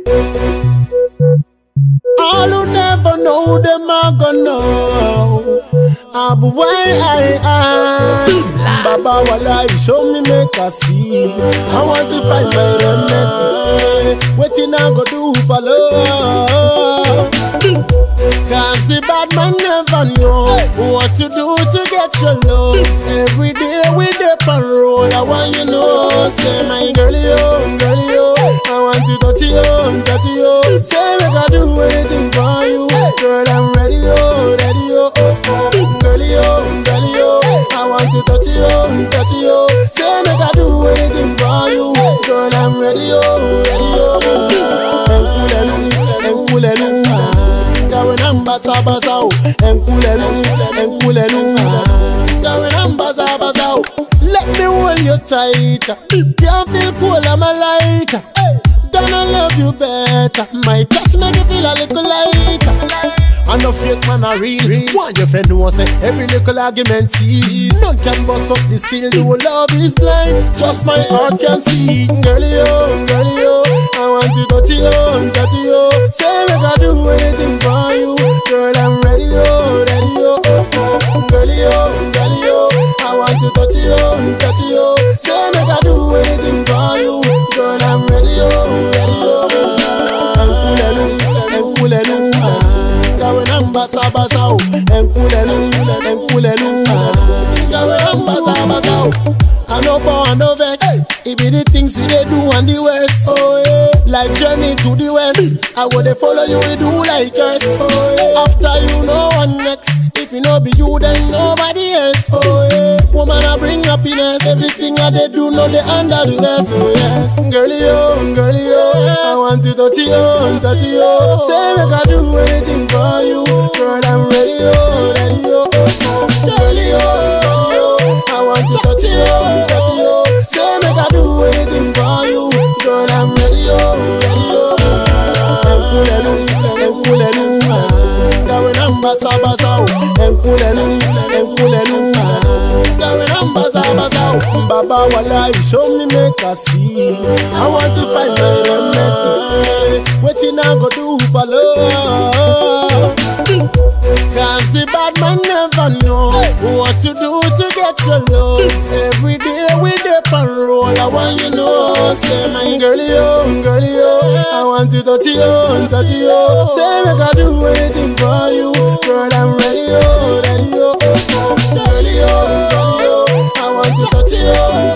All who never know, them are gonna know. But why Baba Walai, show me make a see. I want to find my remedy. Waiting I go do for love. Cause the bad man never know what to do to get your love. Every day we dip and roll. I want you know, say my girlie, oh, girlie, oh. I want to touch you, touch you. Say make I do anything for you. Girl, I'm ready, oh, ready, oh, oh, oh. Girlie, oh, girlie, oh. I want to touch you, touch you. Say make I do anything for you. Girl, I'm ready, oh, ready, oh. Going on basa basa, enkulelu. Going on basa basa. Let me hold you tight. Can't feel cool, I'm a lighter. Gonna love you better. My touch make you feel a little lighter. I no fake man a real. Want your friend know say every little argument sees. None can bust up the seal. The whole love is blind. Just my heart can see. Girlie, oh, girlie, oh. I want to touch you, touch you. Say make I do anything for you. Girl, I'm ready, oh, ready, oh, oh, oh. Girlie, oh, girlie, oh. I want to touch you, touch you. Say make I do anything for you. Girl, I'm ready, oh, ready, oh. Enkulelu. Going on basa basa, enkulelu. Going on basa basa. I no born no vex. It be the things you they do and the words. Oh yeah. Like journey to the west. I would follow you, we do like us. Oh yeah. After you know one next. If you know be you, then nobody else. Oh yeah. Woman I bring happiness. Everything I they do, no they under the rest. Oh yes. Girlie, oh, girlie, oh. I want to touch you, touch you. Say make I do anything for you. Girl, I'm ready, oh, ready, oh, oh. Girlie, oh, girlie, oh. I want to touch you, touch you. Say make I do anything for you. Girl, I'm ready, oh, ready, oh. Enkulelu. Going on basa basa, enkulelu. Going on basa basa. Baba Walai, show me make a see. I want to find my remedy. Waiting I go do for love. Cause the bad man never know what to do to get your love. Every day we dip and roll. I want you know, say my girlie, oh, girlie, oh. I want to touch you, touch you. Say make I do anything for you. Girl, I'm ready, oh, ready, oh, oh, oh. Girlie, oh, girlie, oh. I want to touch you,